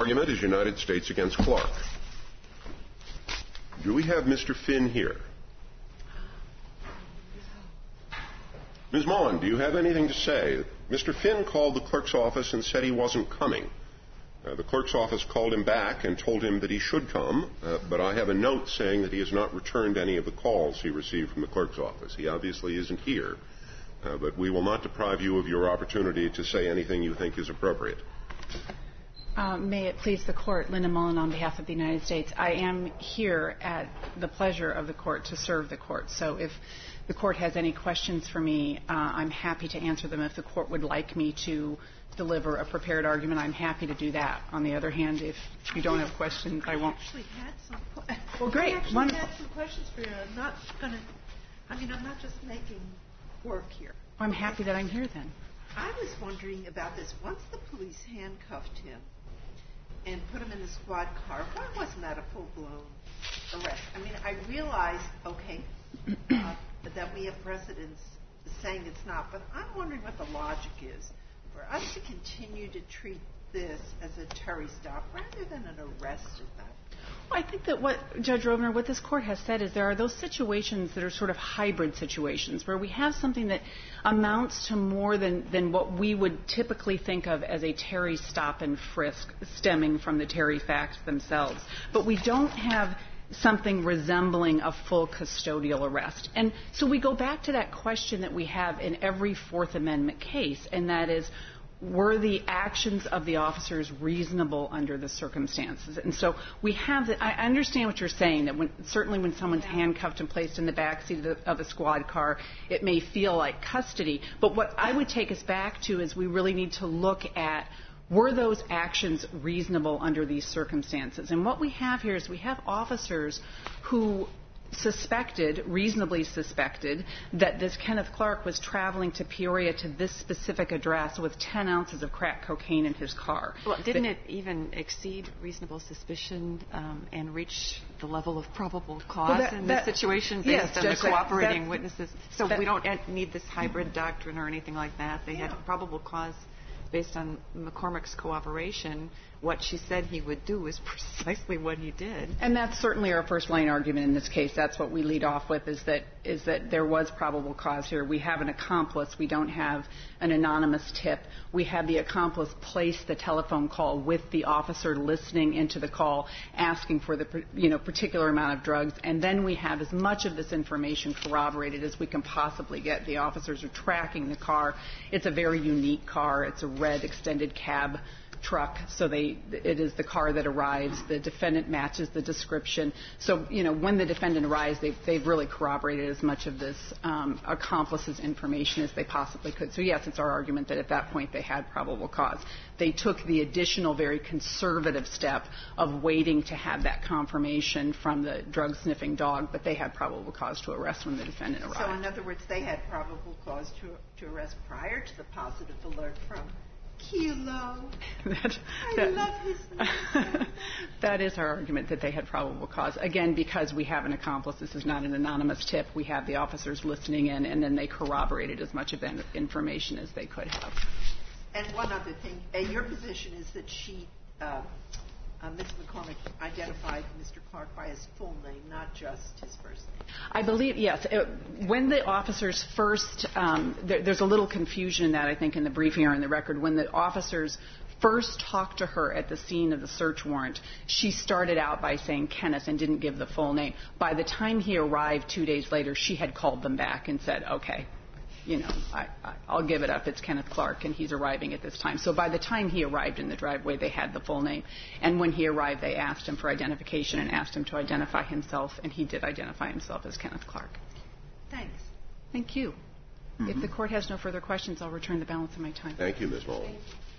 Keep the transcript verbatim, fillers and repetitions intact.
Argument is United States against Clark. Do we have Mister Finn here? Miz Mullen, do you have anything to say? Mister Finn called the clerk's office and said he wasn't coming. Uh, the clerk's office called him back and told him that he should come, uh, but I have a note saying that he has not returned any of the calls he received from the clerk's office. He obviously isn't here, uh, but we will not deprive you of your opportunity to say anything you think is appropriate. Uh, may it please the Court, Linda Mullen on behalf of the United States. I am here at the pleasure of the Court to serve the Court. So if the Court has any questions for me, uh, I'm happy to answer them. If the Court would like me to deliver a prepared argument, I'm happy to do that. On the other hand, if you don't have questions, I won't. I actually had some questions. Well, great. I actually Wonderful. had some questions for you. I'm not going to, I mean, I'm not just making work here. I'm happy that I'm here then. I was wondering about this. Once the police handcuffed him and put him in the squad car, why wasn't that a full-blown arrest? I mean, I realize, okay, uh, that we have precedents saying it's not, but I'm wondering what the logic is for us to continue to treat this as a Terry stop rather than an arrest of that. Well, I think that what, Judge Rovner, what this Court has said is there are those situations that are sort of hybrid situations where we have something that amounts to more than, than what we would typically think of as a Terry stop and frisk stemming from the Terry facts themselves. But we don't have something resembling a full custodial arrest. And so we go back to that question that we have in every Fourth Amendment case, and that is, were the actions of the officers reasonable under the circumstances? And so we have the, I understand what you're saying, that when, certainly when someone's handcuffed and placed in the backseat of, the, of a squad car, it may feel like custody. But what I would take us back to is we really need to look at, were those actions reasonable under these circumstances? And what we have here is we have officers who suspected, reasonably suspected, that this Kenneth Clark was traveling to Peoria to this specific address with ten ounces of crack cocaine in his car. Well, didn't it even exceed reasonable suspicion um, and reach the level of probable cause well, that, in that, this situation based yes, on Judge, the cooperating that, witnesses? So that, we don't need this hybrid doctrine or anything like that. They had probable cause based on McCormick's cooperation. What she said he would do is precisely what he did. And that's certainly our first line argument in this case. That's what we lead off with, is that is that there was probable cause here. We have an accomplice. We don't have an anonymous tip. We have the accomplice place the telephone call with the officer listening into the call, asking for the you know particular amount of drugs, and then we have as much of this information corroborated as we can possibly get. The officers are tracking the car. It's a very unique car. It's a red extended cab truck, so they it is the car that arrives. The defendant matches the description. So, you know, when the defendant arrives, they've, they've really corroborated as much of this um, accomplice's information as they possibly could. So, yes, it's our argument that at that point they had probable cause. They took the additional, very conservative step of waiting to have that confirmation from the drug-sniffing dog, but they had probable cause to arrest when the defendant arrived. So, in other words, they had probable cause to, to arrest prior to the positive alert from Kilo. that, I that, love his name. That is our argument, that they had probable cause. Again, because we have an accomplice. This is not an anonymous tip. We have the officers listening in, and then they corroborated as much of that information as they could have. And one other thing. Uh, your position is that she, uh, uh, Miz McCormick, identified Mister Clark by his full name, not just his first name. I believe, yes. It, when the officers first, um, there, there's a little confusion in that, I think, in the briefing or in the record. When the officers first talked to her at the scene of the search warrant, she started out by saying Kenneth and didn't give the full name. By the time he arrived two days later, she had called them back and said, okay, you know, I, I, I'll give it up. It's Kenneth Clark, and he's arriving at this time. So by the time he arrived in the driveway, they had the full name. And when he arrived, they asked him for identification and asked him to identify himself, and he did identify himself as Kenneth Clark. Thanks. Thank you. Mm-hmm. If the Court has no further questions, I'll return the balance of my time. Thank you, Miz Mullen.